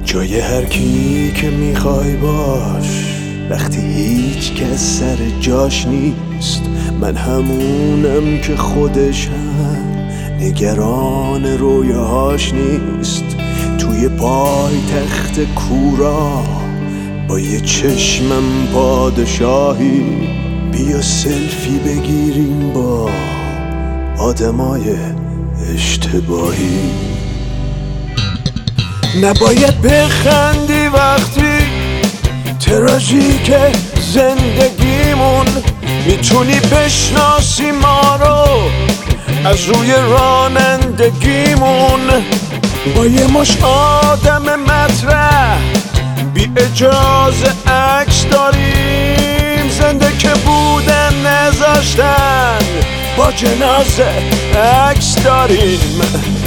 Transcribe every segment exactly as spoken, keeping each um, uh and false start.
جای هر کی که میخوای باش، وقتی هیچ کس سر جاش نیست. من همونم که خودش هم نگران رویاهاش نیست. توی پای تخت کورا با یه چشمم پادشاهی، بیا سلفی بگیریم با آدمای اشتباهی. نباید بخندی وقتی تراژیک زندگیمون، میتونی بشناسی ما رو از روی رانندگیمون. با یه مش آدم مطرح بی اجازه عکس داریم، زنده که بودن نذاشتن با جنازه عکس داریم.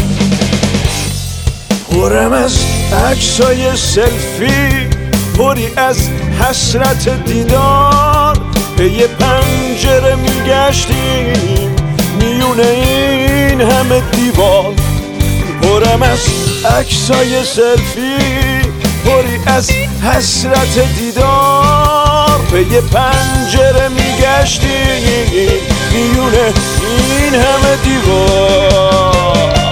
پرم از عکسای سلفی، پری از حسرت دیدار، به یه پنجره میگشتیم میونه این همه دیوار. پرم از عکسای سلفی، پری از حسرت دیدار، به یه پنجره میگشتیم میونه این همه دیوار.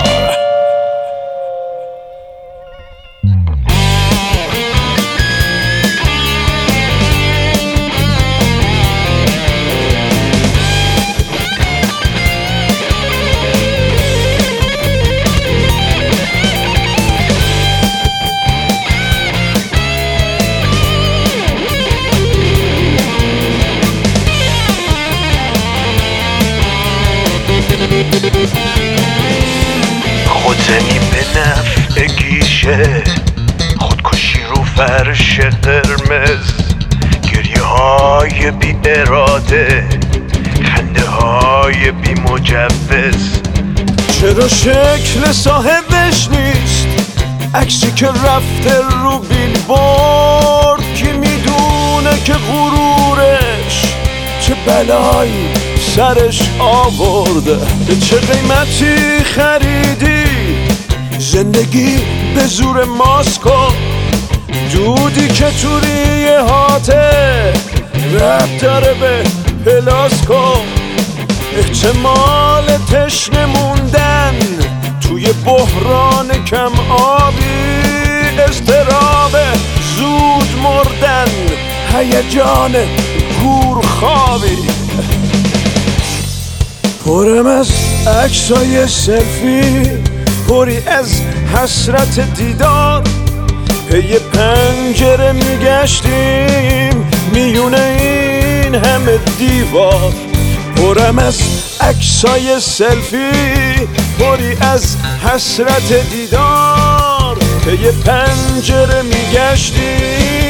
خودزنی به نفع گیشه، خودکشی رو فرش قرمز، گریه های بی اراده، خنده های بی مجوز. چرا شکل صاحبش نیست عکسی که رفته رو بیلبورد؟ کی میدونه که غرورش چه بلایی سرش آورده؟ به چه قیمتی خریدی زندگی به زور ماسکو؟ دودی که تو ریه هاته ربط داره به پلاسکو. احتمال تشنه موندن توی بحران کم آبی، اضطراب زود مردن، هیجان گور خوابی. پرم از عکسای سلفی، پری از حسرت دیدار، به یه پنجره میگشتیم میونه این همه دیوار. پرم از عکسای سلفی، پری از حسرت دیدار، به یه پنجره میگشتیم